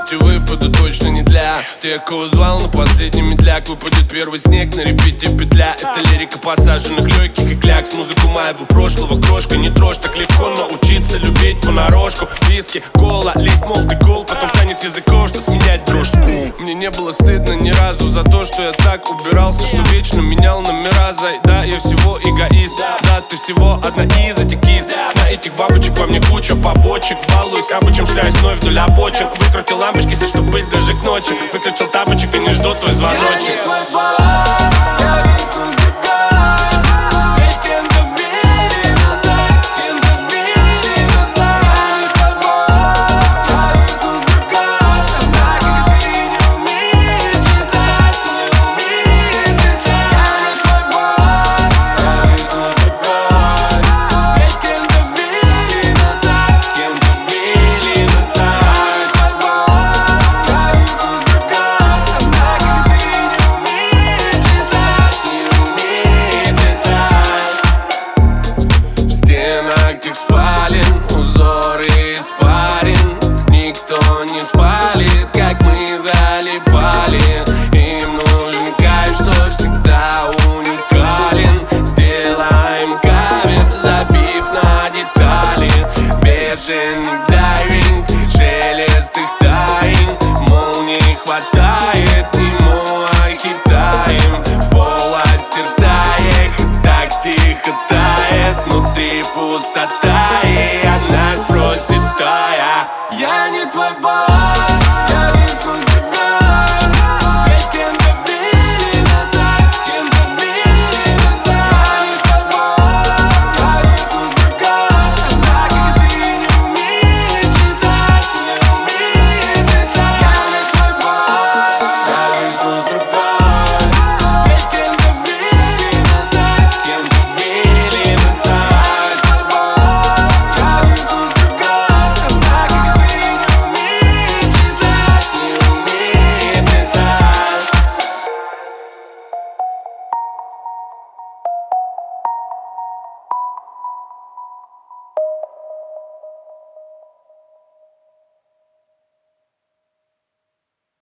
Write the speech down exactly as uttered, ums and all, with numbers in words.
эти выпады точно не для тех, кого звал на последний медляк. Выпадет первый снег, на репите петля. Это лирика посаженных легких и клякс. Музыку моего прошлого крошка не трожь. Так легко научиться любить понарошку. Виски, кола, лист, молотый гол. Потом танец языков, что сменять дрожь. Мне не было стыдно ни разу за то, что я так убирался, что вечно менял номера. Зай, да, я всего эгоист. Да, ты всего одна из этих кис. На этих бабочек во мне куча побочек. Балуюсь обычем, шляюсь вновь вдоль обочин. Выкрутил лампочки, все, чтобы быть даже к ночи. Выключил тапочек и не жду твой звоночек. Я не твой бог, я весь музыкант. Ведь кем-то верил так, кем-то верил так. Я не твой бог, я весь музыкант. Однако ты не умеешь летать, не умеешь летать. Я не твой бог, я весь музыкант. Ведь кем-то верил так, кем-то верил так. Я не твой бог, я весь музыкант. Однако ты не умеешь летать, не умеешь летать. В стенах тех спален узоры испарен. Никто не спалит, как мы залипали. Им нужен кайф, что всегда уникален. Сделаем кавер, забив на детали. Бешеный дайвинг, шелест их тайн. Молний хватает, ему хитаем. В полости ртаек, так тихо тает. Внутри пустота, и она спросит тая. Я не твой бог.